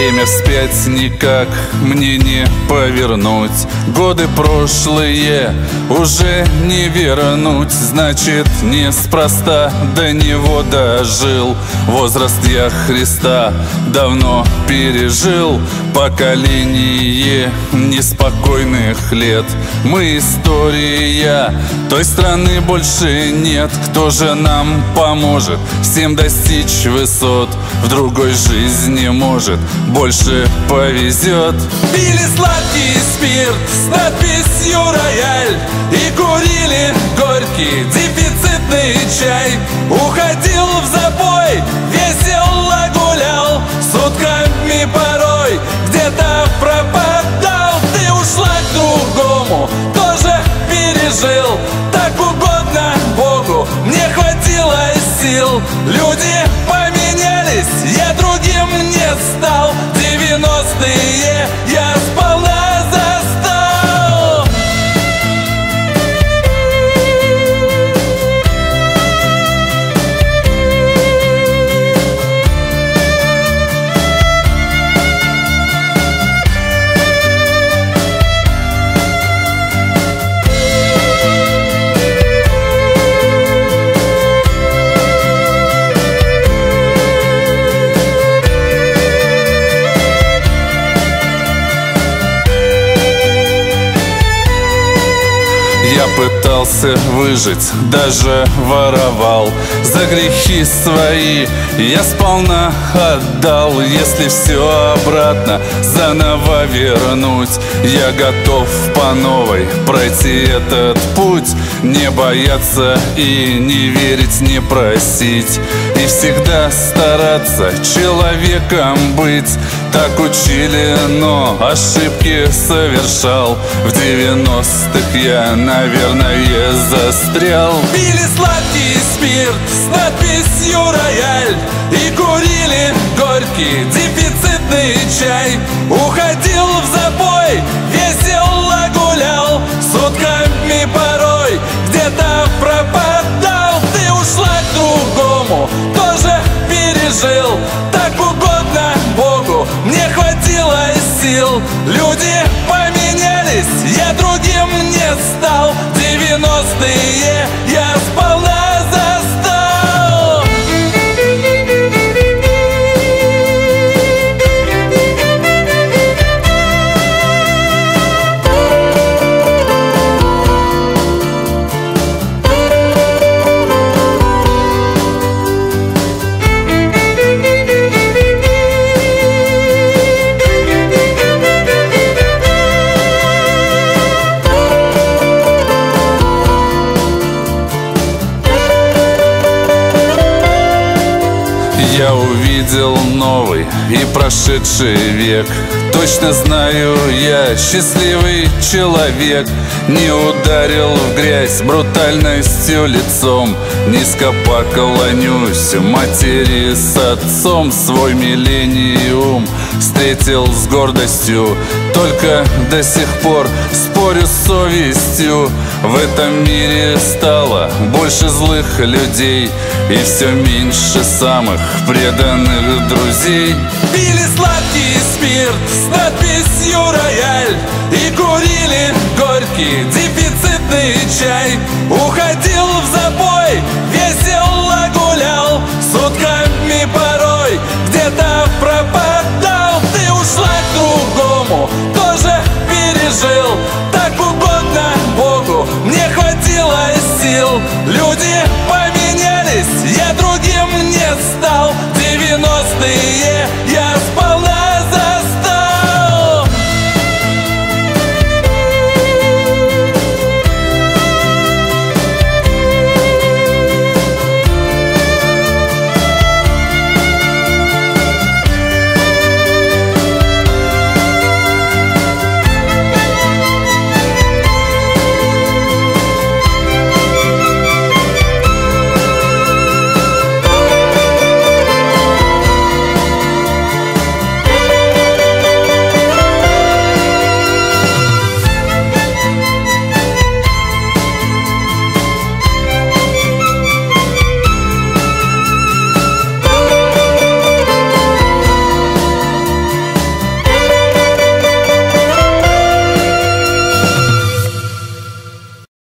Время вспять никак мне не повернуть. Годы прошлые уже не вернуть. Значит, неспроста до него дожил. Возраст я Христа давно пережил. Поколение неспокойных лет. Мы история, той страны больше нет. Кто же нам поможет всем достичь высот? В другой жизни, может, больше повезет. Пили сладкий спирт с надписью «Рояль» и курили горький дефицитный чай. Уходил в запой, весело гулял, сутками порой где-то пропадал. Ты ушла к другому, тоже пережил. Так угодно Богу, мне хватило сил. Люди поменялись, я другим не стал. 90-е я сполна застал. Я пытался выжить, даже воровал. За грехи свои я сполна отдал. Если все обратно заново вернуть, я готов по новой пройти этот путь. Не бояться и не верить, не просить, и всегда стараться человеком быть. Так учили, но ошибки совершал. В 90-х я, наверное, застрял. Пили сладкий спирт с надписью «Рояль» и курили горький дефицитный чай. Уходил в запой, весело гулял, сутками порой где-то пропадал. Ты ушла к другому, тоже пережил. Так угодно Богу, мне хватило сил. Люди поменялись, я другим не стал. 90-е я сполна застал. Я увидел новый и прошедший век. Точно знаю, я счастливый человек. Не ударил в грязь брутальностью лицом. Низко поклонюсь матери с отцом. Свой миллениум встретил с гордостью. Только до сих пор спорю с совестью. В этом мире стало больше злых людей и все меньше самых преданных друзей. Пили сладкий спирт с надписью «Рояль» и курили горький дефицитный чай. Уходил в запой,